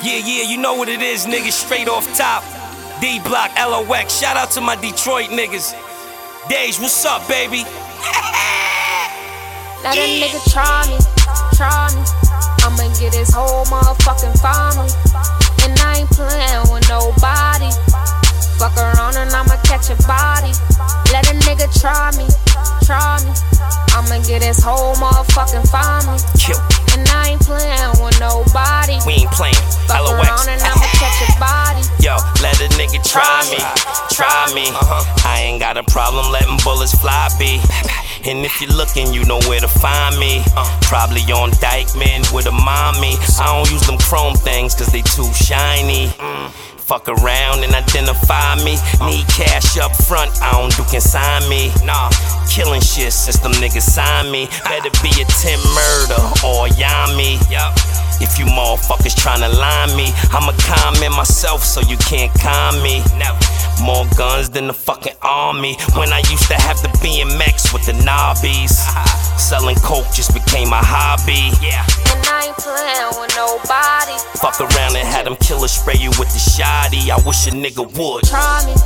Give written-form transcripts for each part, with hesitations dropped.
Yeah, you know what it is, niggas. Straight off top. D Block, LOX. Shout out to my Detroit niggas. Dej, what's up, baby? Let a nigga try me. I'ma get his whole motherfucking family. And I ain't playing with nobody. Fuck around and I'ma catch a body. Let a nigga try me. I'ma get his whole motherfucking family. Kill. And I ain't playing with nobody. We ain't playing. Fuck LOX. around and I'ma catch a body. Yo, let a nigga try me. I ain't got a problem letting bullets fly, B. And if you're looking, you know where to find me. Probably on Dykeman with a mommy. I don't use them chrome things cause they too shiny. Fuck around and identify me. Need cash up front, I don't do consign me. Nah, killing shit since them niggas signed me. Better be a 10 murder or Yami. If you motherfuckers tryna line me, I'ma comment myself so you can't con me. Never. More guns than the fucking army. When I used to have the BMX with the knobbies. Selling coke just became a hobby. And I ain't playing with nobody. Fuck around and had them killers spray you with the shoddy. I wish a nigga would. Try me.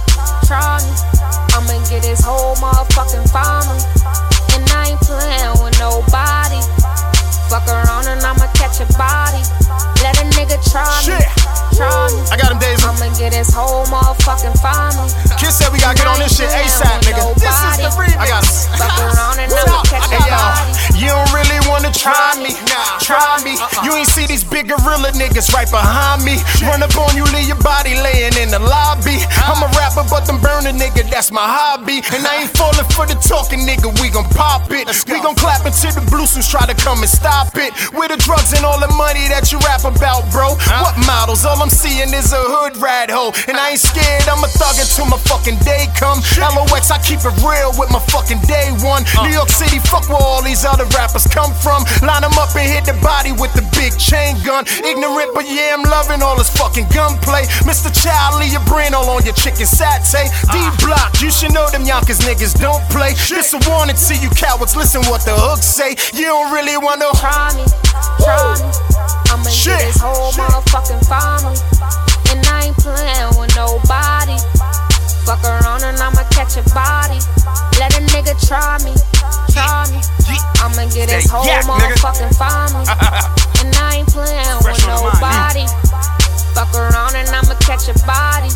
I'ma get his whole motherfucking family. And I ain't playing with nobody. Fuck around and I'ma catch a body. Let a nigga try me. I got him, Daisy. I'ma get his whole motherfuking family. Kiss said we gotta get on this shit ASAP, nigga. This is the remix. I got him. Fuck around and I'ma catch a body. You don't really wanna try me. You ain't see these big gorilla niggas right behind me. Run up on you, leave your body laying in the lobby. I'm a rapper, but them burning nigga, that's my hobby. And I ain't falling for the talking nigga, we gon' pop it. We gon' clap until the blue suits try to come and stop it. With the drugs and all the money that you rap about, bro. What models? All I'm seeing is a hood rat hoe. And I ain't scared, I'm a thug until my fucking day come. LOX, I keep it real with my fucking day one. New York City, fuck where all these other rappers come from. Line them up and hit the body with the big chain gun. Ignorant, but yeah, I'm loving all this fucking gunplay. Mr. Child, leave your brain all on your chicken satay. D Block, you should know them Yonkers niggas don't play. This a warning to you cowards, listen what the hooks say. You don't really wanna try me. I'ma get his whole motherfucking family. And I ain't playing with nobody. Fuck around and I'ma catch a body. Let a nigga try me. I'ma get his whole motherfucking family. And I ain't playing with nobody. Fuck around and I'ma catch a body.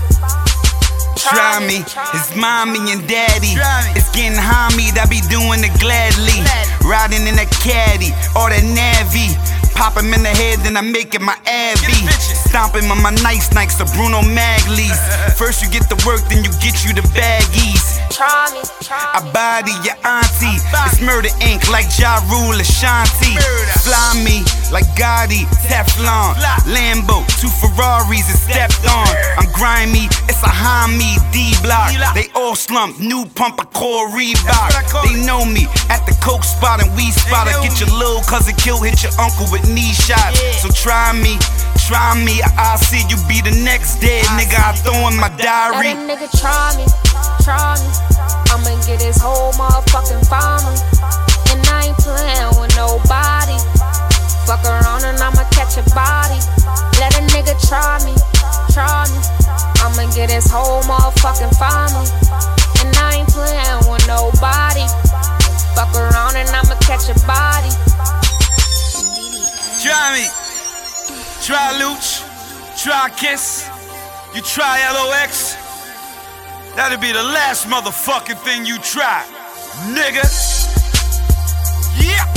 Try me, it's mommy and daddy. It's getting homie, I be doing it gladly. Riding in a caddy or that Navy. Pop him in the head, then I make it my Abby. Stomp him on my nice Nikes, the Bruno Maglies. First you get the work, then you get you the baggies. Try me. I body your auntie. It's Murder Inc. like Ja Rule, Ashanti. Fly me like Gotti, Teflon. Lambo, 2 Ferraris and stepped on. I'm grimy, it's a homie, D Block. They all slump, new pump, I call Reebok. They know me at the coke spot and we spot. I get your little cousin killed, hit your uncle with knee shots. So try me. I'll see you be the next dead nigga I throw in my diary. Let a nigga try me. I'ma get his whole motherfucking family. And I ain't playing with nobody. Fuck around and I'ma catch a body. Let a nigga try me. I'ma get his whole motherfucking family. And I ain't playing with nobody. Fuck around and I'ma catch a body. Try me. Try Luch. Try Kiss. You try LOX. That'll be the last motherfucking thing you try, nigga. Yeah.